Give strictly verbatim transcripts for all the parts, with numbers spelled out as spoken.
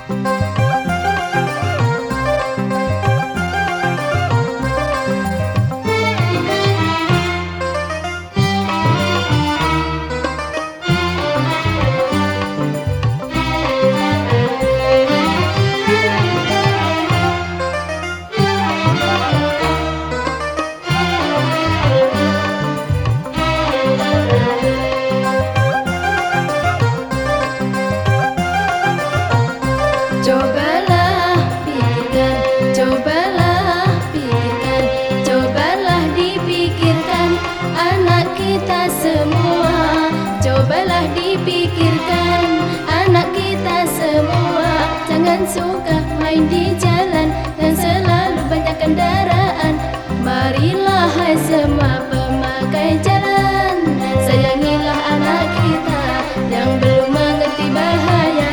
Cobalah pikirkan, cobalah pikirkan, cobalah dipikirkan anak kita semua. Cobalah dipikirkan anak kita semua. Jangan suka main di jalan dan selalu banyak kendaraan. Marilah hai semua pemakai jalan, sayangilah anak kita yang belum mengerti bahaya.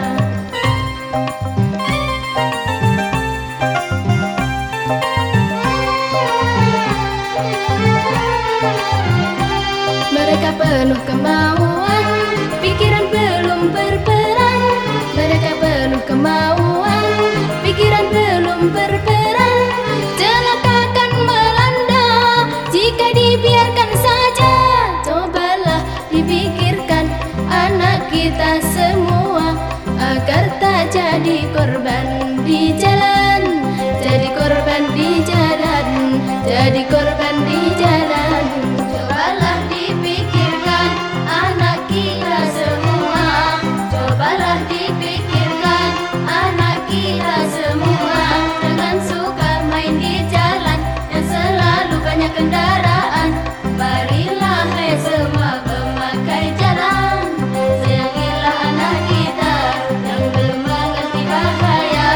Mereka penuh kemauan, pikiran belum berperan. Mereka penuh kemauan, pikiran belum berperan. Celaka akan melanda jika dibiarkan saja. Cobalah dipikirkan anak kita semua, agar tak jadi korban di jalan. Jadi korban di jalan, jadi korban di jalan. Cobalah dipikirkan anak kita semua. Cobalah dipikirkan anak kita semua. Jangan suka main di jalan yang selalu banyak kendaraan. Marilah hai semua pemakai jalan, sayangilah anak kita yang belum mengerti bahaya.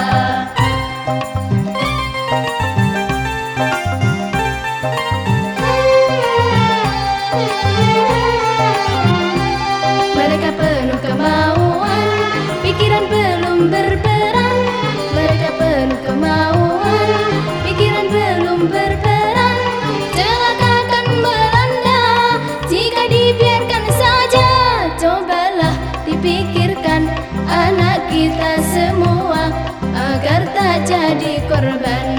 Mereka penuh kemauan, pikiran belum berperan. Mereka penuh kemauan, pikiran belum berperan. Celaka akan melanda jika dibiarkan saja. Cobalah dipikirkan anak kita semua, agar tak jadi korban